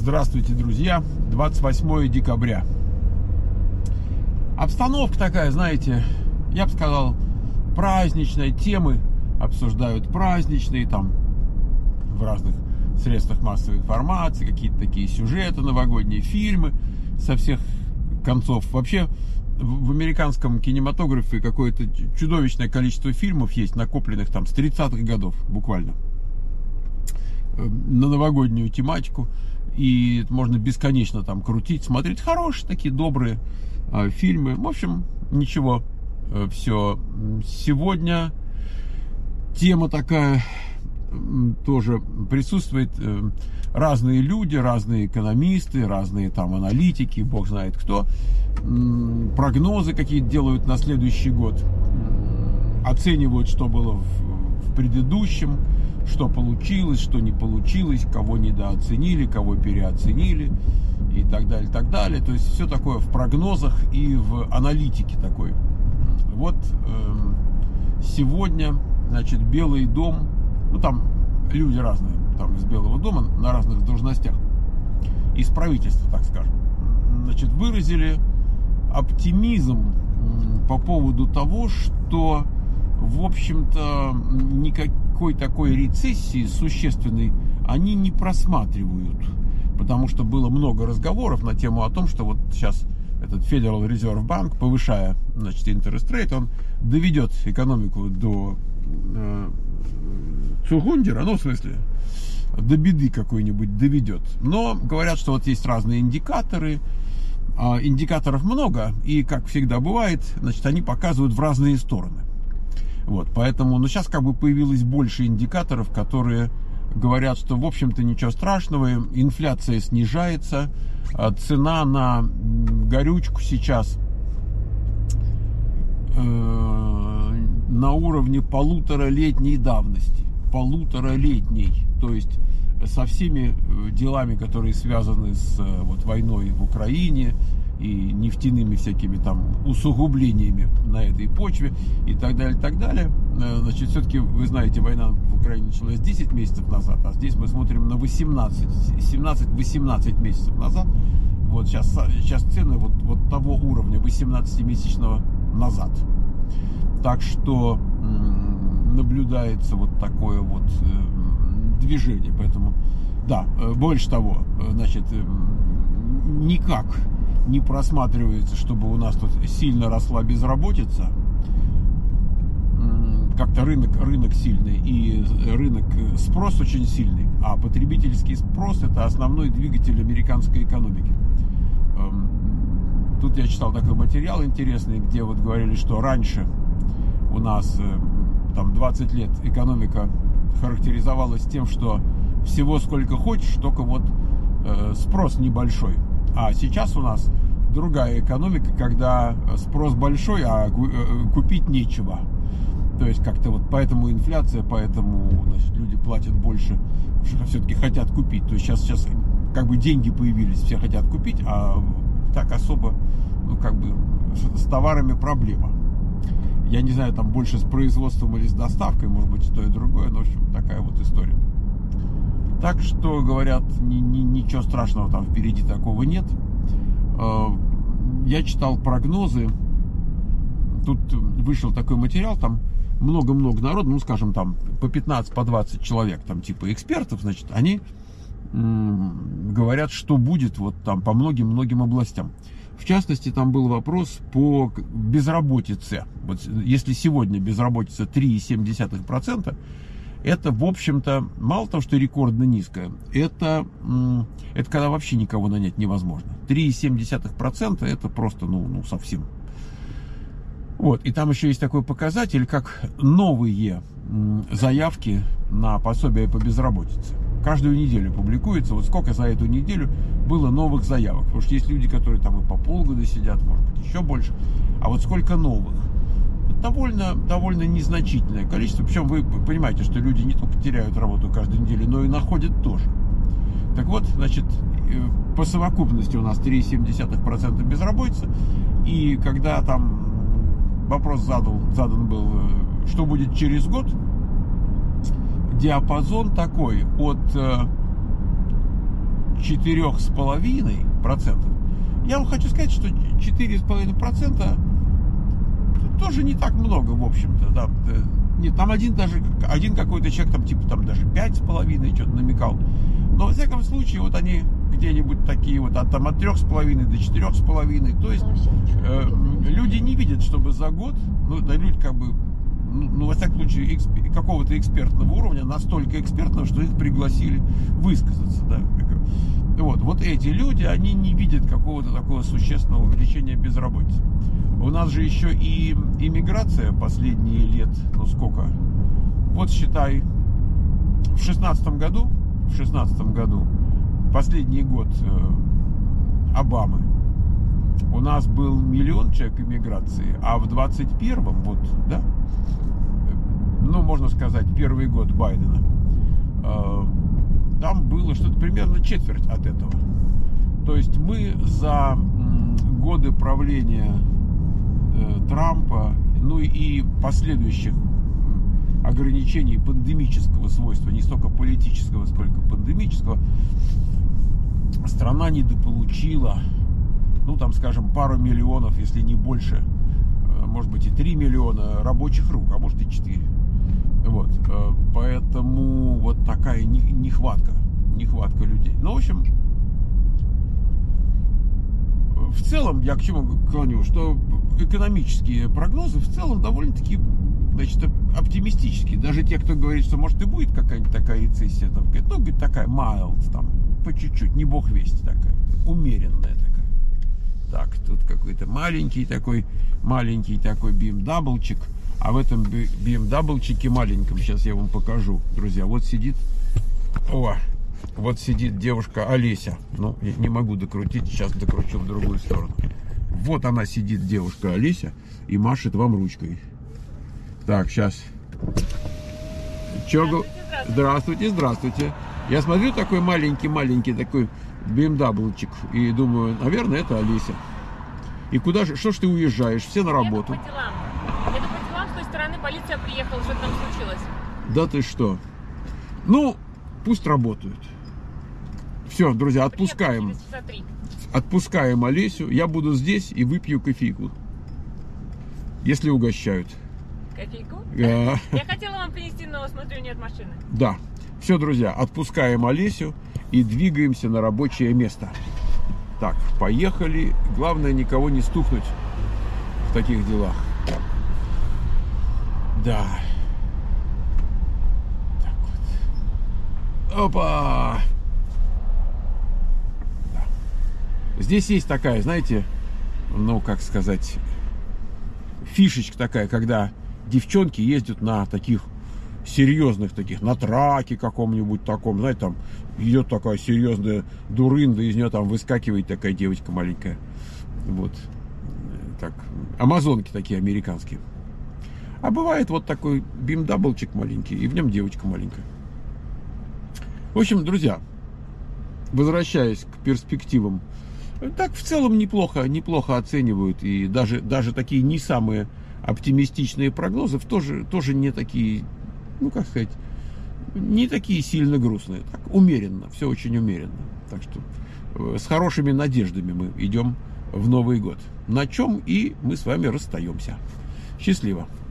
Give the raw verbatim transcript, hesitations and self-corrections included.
Здравствуйте, друзья! двадцать восьмое декабря. Обстановка такая, знаете, я бы сказал, праздничная. Темы обсуждают праздничные, там в разных средствах массовой информации, какие-то такие сюжеты, новогодние фильмы со всех концов. Вообще в американском кинематографе какое-то чудовищное количество фильмов есть, накопленных там с тридцатых годов буквально, на новогоднюю тематику. И можно бесконечно там крутить, смотреть хорошие такие добрые э, фильмы. В общем, ничего, э, все. Сегодня тема такая э, тоже присутствует. Э, разные люди, разные экономисты, разные там аналитики, бог знает кто. Э, прогнозы какие-то делают на следующий год. Э, оценивают, что было в, в предыдущем. Что получилось, что не получилось, кого недооценили, кого переоценили и так далее, так далее. То есть все такое в прогнозах и в аналитике такой. Вот э, сегодня, значит, Белый дом, ну там люди разные, там из Белого дома на разных должностях, из правительства, так скажем, значит, выразили оптимизм по поводу того, что, в общем-то, никак Какой такой рецессии существенной они не просматривают, потому что было много разговоров на тему о том, что вот сейчас этот Federal Reserve Bank, повышая, значит, interest rate, он доведет экономику до э, цугундера, ну, в смысле, до беды какой-нибудь доведет. Но говорят, что вот есть разные индикаторы, э, индикаторов много, и, как всегда бывает, значит, они показывают в разные стороны. Вот, поэтому, ну, сейчас как бы появилось больше индикаторов, которые говорят, что, в общем-то, ничего страшного, инфляция снижается, цена на горючку сейчас э, на уровне полуторалетней давности, полуторалетней, то есть со всеми делами, которые связаны с вот, войной в Украине и нефтяными всякими там усугублениями на этой почве и так далее, так далее. Значит, все-таки, вы знаете, война в Украине началась десять месяцев назад, а здесь мы смотрим на восемнадцать, семнадцать-восемнадцать месяцев назад. Вот сейчас, сейчас цены вот, вот того уровня восемнадцатимесячного назад. Так что м- наблюдается вот такое вот э, движение. Поэтому, да, э, больше того, э, значит, э, никак не просматривается, чтобы у нас тут сильно росла безработица. Как-то рынок, рынок сильный, и рынок, спрос очень сильный, а потребительский спрос — это основной двигатель американской экономики. Тут я читал такой материал интересный, где вот говорили, что раньше у нас там двадцать лет экономика характеризовалась тем, что всего сколько хочешь, только вот спрос небольшой. А сейчас у нас другая экономика, когда спрос большой, а купить нечего. То есть как-то вот поэтому инфляция, поэтому, значит, люди платят больше, все-таки хотят купить. То есть сейчас, сейчас как бы деньги появились, все хотят купить, а так особо, ну как бы с товарами проблема. Я не знаю, там больше с производством или с доставкой, может быть, то и другое, но в общем такая вот история. Так что, говорят, ни, ни, ничего страшного там впереди такого нет. Я читал прогнозы. Тут вышел такой материал, там много-много народу, ну, скажем, там по пятнадцать, по двадцать человек, там типа экспертов, значит, они м- говорят, что будет вот там по многим-многим областям. В частности, там был вопрос по безработице. Вот если сегодня безработица три целых семь десятых процента, это, в общем-то, мало того, что рекордно низкое, это, это когда вообще никого нанять невозможно. три целых семь десятых процента это просто, ну, ну, совсем. Вот, и там еще есть такой показатель, как новые заявки на пособие по безработице. Каждую неделю публикуется, вот сколько за эту неделю было новых заявок. Потому что есть люди, которые там и по полгода сидят, может быть, еще больше. А вот сколько новых? Довольно, довольно незначительное количество. Причем вы понимаете, что люди не только теряют работу каждую неделю, но и находят тоже. Так вот, значит, по совокупности у нас три целых семь десятых процента безработицы. И когда там вопрос задал, задан был, что будет через год, диапазон такой от четыре с половиной процента. Я вам хочу сказать, что четыре с половиной процента тоже не так много, в общем-то, да. Нет, там один даже, один какой-то человек, там типа там даже пять с половиной что-то намекал. Но, во всяком случае, вот они где-нибудь такие вот от, там, от трех с половиной до четырех с половиной. То есть э, люди не видят, чтобы за год, ну, да, люди как бы, ну, ну во всяком случае, эксп, какого-то экспертного уровня, настолько экспертного, что их пригласили высказаться, да. Вот, вот эти люди, они не видят какого-то такого существенного увеличения безработицы. У нас же еще и иммиграция последние лет, ну сколько? Вот считай, в шестнадцатом году, в шестнадцатом году, последний год э, Обамы, у нас был миллион человек иммиграции, а в двадцать первом, вот, да, ну, можно сказать, первый год Байдена, э, там было что-то примерно четверть от этого. То есть мы за м, годы правления э, Трампа, ну и последующих ограничений пандемического свойства, не столько политического, сколько пандемического, страна недополучила, ну там, скажем, пару миллионов, если не больше, может быть и три миллиона рабочих рук, а может и четыре. Вот, поэтому вот такая нехватка, нехватка людей. Ну, в общем, в целом, я к чему клоню, что экономические прогнозы в целом довольно-таки, значит, оптимистические. Даже те, кто говорит, что может и будет какая-нибудь такая рецессия, там, ну, говорит, такая mild, там, по чуть-чуть, не бог весть такая, умеренная такая. Так, тут какой-то маленький такой, маленький такой би эм дабл-чик. А в этом би эм дабл-чике маленьком, сейчас я вам покажу, друзья, вот сидит, о, вот сидит девушка Олеся. Ну, я не могу докрутить, сейчас докручу в другую сторону. Вот она сидит, девушка Олеся, и машет вам ручкой. Так, сейчас. Чё, здравствуйте, здравствуйте. Здравствуйте, здравствуйте. Я смотрю, такой маленький-маленький такой би эм дабл-чик, и думаю, наверное, это Олеся. И куда же, что ж ты уезжаешь? Все на работу. Еду по делам. Еду по делам, с той стороны полиция приехала, что там случилось. Да ты что? Ну, пусть работают. Все, друзья, отпускаем. Отпускаем Олесю. Я буду здесь и выпью кофейку. Если угощают. Кофейку? Я хотела вам принести, но смотрю, нет машины. Да. Все, друзья, отпускаем Олесю и двигаемся на рабочее место. Так, поехали. Главное, никого не стукнуть в таких делах. Да. Так вот. Опа! Да. Здесь есть такая, знаете, ну, как сказать, фишечка такая, когда девчонки ездят на таких серьезных таких, на траке каком-нибудь таком, знаете, там идет такая серьезная дурында, из нее там выскакивает такая девочка маленькая. Вот. Так. Амазонки такие американские. А бывает вот такой би эм дабл-чик маленький, и в нем девочка маленькая. В общем, друзья, возвращаясь к перспективам, так в целом неплохо, неплохо оценивают, и даже, даже такие не самые оптимистичные прогнозы тоже, тоже не такие, ну как сказать, не такие сильно грустные. Так, умеренно, все очень умеренно. Так что с хорошими надеждами мы идем в Новый год. На чем и мы с вами расстаемся. Счастливо.